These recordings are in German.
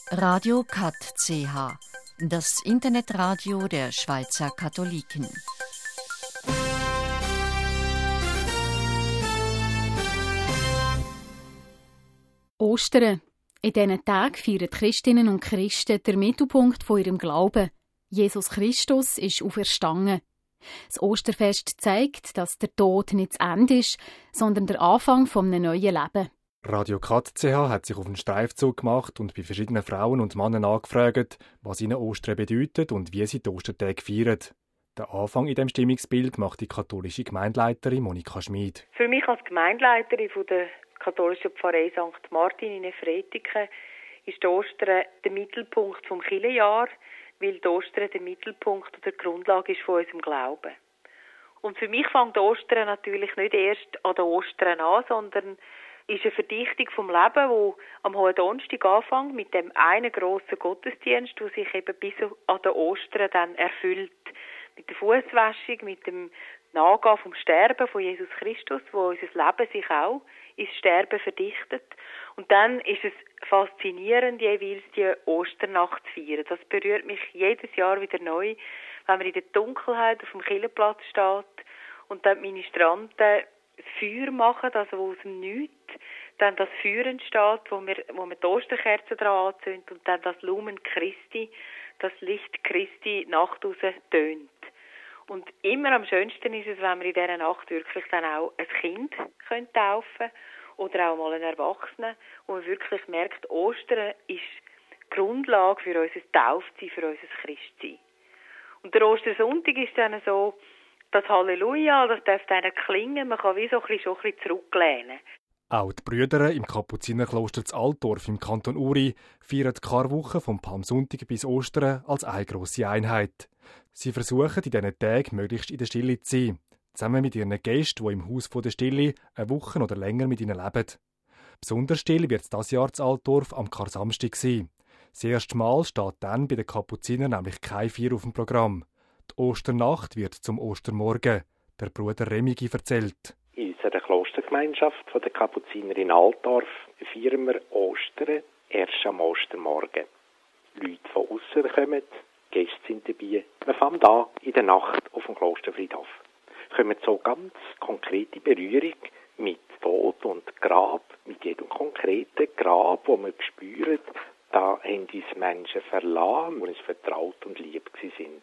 Radio Kat CH, das Internetradio der Schweizer Katholiken. Ostern. In diesen Tagen feiern Christinnen und Christen den Mittelpunkt von ihrem Glauben. Jesus Christus ist auferstanden. Das Osterfest zeigt, dass der Tod nicht das Ende ist, sondern der Anfang eines neuen Lebens. Radio Kat CH hat sich auf einen Streifzug gemacht und bei verschiedenen Frauen und Männern angefragt, was ihnen Ostern bedeutet und wie sie die Ostertage feiern. Den Anfang in diesem Stimmungsbild macht die katholische Gemeindeleiterin Monika Schmid. Für mich als Gemeindeleiterin von der katholischen Pfarrei St. Martin in Efretiken ist Ostern der Mittelpunkt des Kirchenjahres, weil Ostern der Mittelpunkt oder die Grundlage ist von unserem Glauben. Und für mich fängt Ostern natürlich nicht erst an der Ostern an, sondern ist eine Verdichtung vom Leben, wo am Hohendonnerstag anfängt mit dem einen grossen Gottesdienst, der sich eben bis an den Ostern dann erfüllt. Mit der Fußwaschung, mit dem Nachgehen vom Sterben von Jesus Christus, wo unser Leben sich auch ins Sterben verdichtet. Und dann ist es faszinierend, jeweils die Osternacht zu feiern. Das berührt mich jedes Jahr wieder neu, wenn man in der Dunkelheit auf dem Kirchenplatz steht und dann die Ministranten Feuer machen, also wo aus dem Nichts dann das Feuer entsteht, wo man die Osterkerzen dran anzündet und dann das Lumen Christi, das Licht Christi Nacht raus tönt. Und immer am schönsten ist es, wenn wir in dieser Nacht wirklich dann auch ein Kind taufen können oder auch mal einen Erwachsenen, wo man wirklich merkt, Ostern ist die Grundlage für unser Taufsein, für unser Christsein. Und der Ostersonntag ist dann so, das Halleluja, das darf dann klingen, man kann wie so ein bisschen zurücklehnen. Auch die Brüder im Kapuzinerkloster zu Altdorf im Kanton Uri feiern die Karwoche vom Palmsonntag bis Ostern als eine grosse Einheit. Sie versuchen in diesen Tagen möglichst in der Stille zu sein, zusammen mit ihren Gästen, die im Haus der Stille eine Woche oder länger mit ihnen leben. Besonders still wird es dieses Jahr zu Altdorf am Karsamstag sein. Das erste Mal steht dann bei den Kapuzinern nämlich kein Feier auf dem Programm. Die Osternacht wird zum Ostermorgen. Der Bruder Remigi erzählt. In unserer Klostergemeinschaft der Kapuziner in Altdorf feiern wir Ostern erst am Ostermorgen. Leute von aussen kommen, Gäste sind dabei. Wir fangen an in der Nacht auf dem Klosterfriedhof. Kommen so ganz konkrete Berührung mit Tod und Grab, mit jedem konkreten Grab, wo wir spüren, da haben uns Menschen verlassen, die uns vertraut und lieb sind.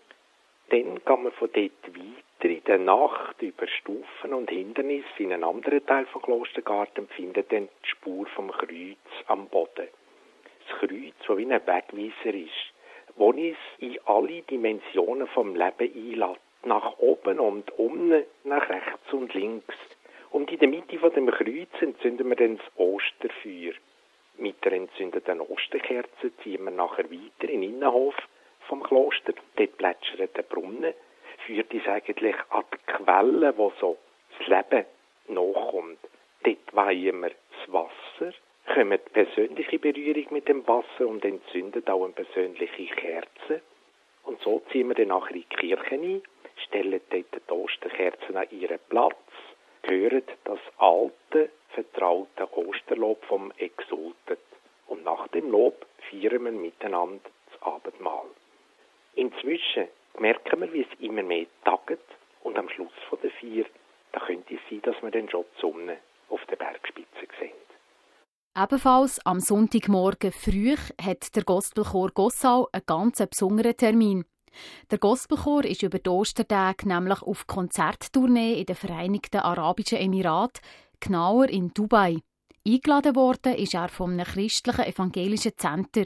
Dann kann man von dort weiter in der Nacht über Stufen und Hindernisse in einem anderen Teil des Klostergarten und findet dann die Spur vom Kreuz am Boden. Das Kreuz, das wie ein Wegweiser ist, wo uns in alle Dimensionen vom Leben einlädt. Nach oben und unten, nach rechts und links. Und in der Mitte von dem Kreuz entzünden wir dann das Osterfeuer. Mit der entzündeten Osterkerze ziehen wir nachher weiter in den Innenhof vom Kloster. Dort plätschert der Brunnen, führt uns eigentlich an die Quelle, wo so das Leben nachkommt. Dort weihen wir das Wasser, kommen persönliche Berührung mit dem Wasser und entzünden auch eine persönliche Kerze. Und so ziehen wir dann nachher in die Kirche ein, stellen dort die Osterkerzen an ihren Platz, hören das alte, vertraute Osterlob vom Exultet. Und nach dem Lob feiern wir miteinander das Abendmahl. Inzwischen merken wir, wie es immer mehr taget und am Schluss von der Feier, da könnte es sein, dass wir dann schon die Sonne auf der Bergspitze sehen. Ebenfalls am Sonntagmorgen früh hat der Gospelchor Gossau einen ganz besonderen Termin. Der Gospelchor ist über die Ostertage nämlich auf Konzerttournee in den Vereinigten Arabischen Emiraten, genauer in Dubai. Eingeladen worden ist er von einem christlichen evangelischen Center.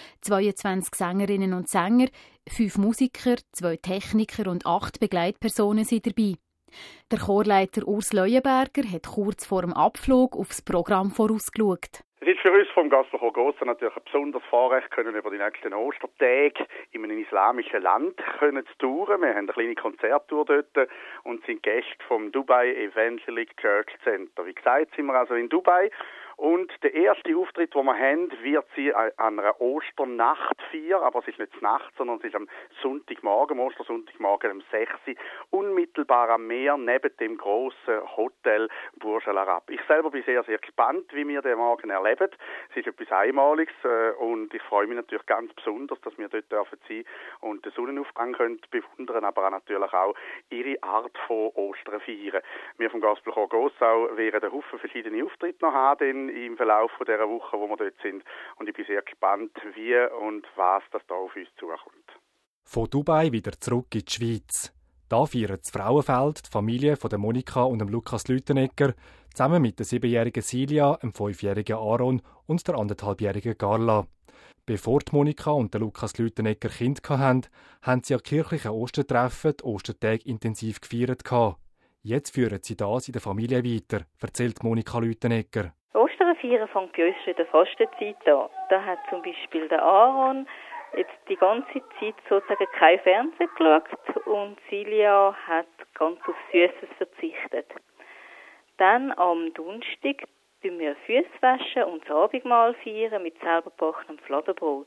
22 Sängerinnen und Sänger, 5 Musiker, 2 Techniker und 8 Begleitpersonen sind dabei. Der Chorleiter Urs Leuenberger hat kurz vor dem Abflug auf das Programm vorausgeschaut. Es ist für uns vom Gospelchor Gossau natürlich ein besonderes Vorrecht, können über die nächsten Ostertage in einem islamischen Land zu touren. Wir haben eine kleine Konzerttour dort und sind Gäste vom Dubai Evangelic Church Center. Wie gesagt, sind wir also in Dubai Und der erste Auftritt, den wir haben, wird sie an einer Osternacht feiern, aber es ist nicht Nacht, sondern es ist am Sonntagmorgen, am Ostersonntagmorgen um 6 Uhr, unmittelbar am Meer, neben dem grossen Hotel Burj Al Arab. Ich selber bin sehr, sehr gespannt, wie wir den Morgen erleben. Es ist etwas Einmaliges und ich freue mich natürlich ganz besonders, dass wir dort sein dürfen und den Sonnenaufgang können bewundern, aber auch natürlich auch ihre Art von Ostern feiern. Wir vom Gospelchor Gossau werden einen Haufen verschiedene Auftritte noch haben im Verlauf dieser Woche, wo wir dort sind. Und ich bin sehr gespannt, wie und was das da auf uns zukommt. Von Dubai wieder zurück in die Schweiz. Da feiert das Frauenfeld die Familie von der Monika und dem Lukas Lütenegger zusammen mit der 7-jährigen Silja, dem 5-jährigen Aaron und der 1,5-jährigen Carla. Bevor die Monika und der Lukas Lütenegger Kinder hatten, haben sie an kirchlichen Ostertreffen die Ostertage intensiv gefeiert. Jetzt führen sie das in der Familie weiter, erzählt Monika Lütenegger. Ostern feiern fängt bei uns schon in der Fastenzeit an. Da hat zum Beispiel der Aaron jetzt die ganze Zeit sozusagen kein Fernsehen geschaut und Silja hat ganz auf Süßes verzichtet. Dann am Donnerstag waschen wir Füße und das Abendmahl feiern mit selber gebackenem Fladenbrot.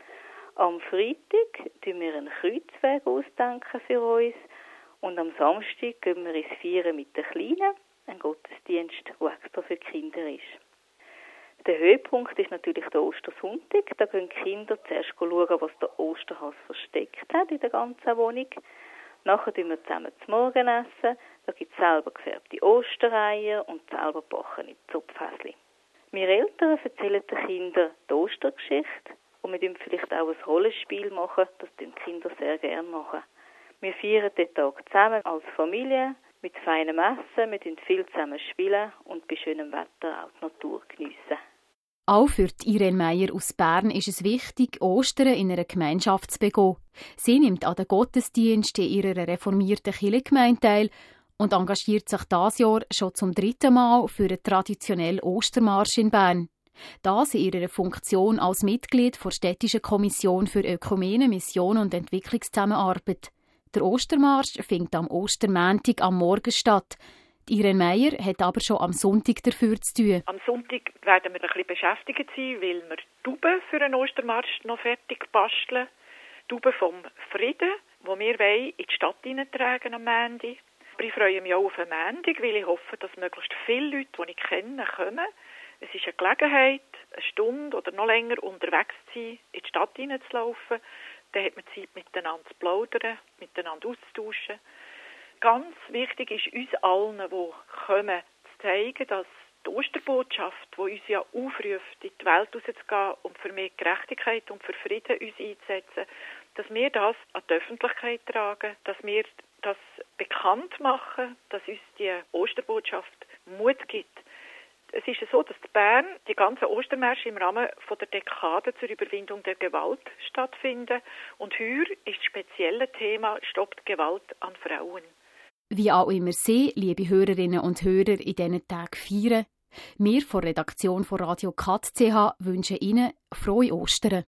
Am Freitag ausdenken wir einen Kreuzweg ausdenken für uns und am Samstag gehen wir ins Feiern mit den Kleinen, ein Gottesdienst, der extra für Kinder ist. Der Höhepunkt ist natürlich der Ostersonntag. Da gehen die Kinder zuerst schauen, was der Osterhase versteckt hat in der ganzen Wohnung. Nachher essen wir zusammen zum Morgenessen. Da gibt es selber gefärbte Ostereier und selber gebackene Zopfhäsli. Wir Eltern erzählen den Kindern die Ostergeschichte und wir machen vielleicht auch ein Rollenspiel machen. Das tun die Kinder sehr gerne machen. Wir feiern den Tag zusammen als Familie mit feinem Essen. Wir spielen viel zusammen spielen und bei schönem Wetter auch die Natur geniessen. Auch für Irene Meyer aus Bern ist es wichtig, Ostern in einer Gemeinschaft zu begehen. Sie nimmt an den Gottesdiensten ihrer reformierten Kirchengemeinde teil und engagiert sich dieses Jahr schon zum 3. Mal für einen traditionellen Ostermarsch in Bern. Das in ihrer Funktion als Mitglied der Städtischen Kommission für Ökumene, Mission und Entwicklungszusammenarbeit. Der Ostermarsch findet am Ostermontag am Morgen statt. Irene Meyer hat aber schon am Sonntag dafür zu tun. Am Sonntag werden wir ein bisschen beschäftigt sein, weil wir Tauben für einen Ostermarsch noch fertig basteln. Tauben vom Frieden, die wir in die Stadt hineintragen am Montag. Aber ich freue mich auch auf den Montag, weil ich hoffe, dass möglichst viele Leute, die ich kenne, kommen. Es ist eine Gelegenheit, eine Stunde oder noch länger unterwegs zu sein, in die Stadt hineinzulaufen. Dann hat man Zeit, miteinander zu plaudern, miteinander auszutauschen. Ganz wichtig ist uns allen, die kommen, zu zeigen, dass die Osterbotschaft, die uns ja aufruft, in die Welt rauszugehen und für mehr Gerechtigkeit und für Frieden uns einzusetzen, dass wir das an die Öffentlichkeit tragen, dass wir das bekannt machen, dass uns die Osterbotschaft Mut gibt. Es ist so, dass in Bern die ganzen Ostermärsche im Rahmen von der Dekade zur Überwindung der Gewalt stattfinden. Und heuer ist das spezielle Thema «Stoppt Gewalt an Frauen». Wie auch immer Sie, liebe Hörerinnen und Hörer, in diesen Tagen feiern, wir von der Redaktion von Radio Kat CH wünschen Ihnen frohe Ostern.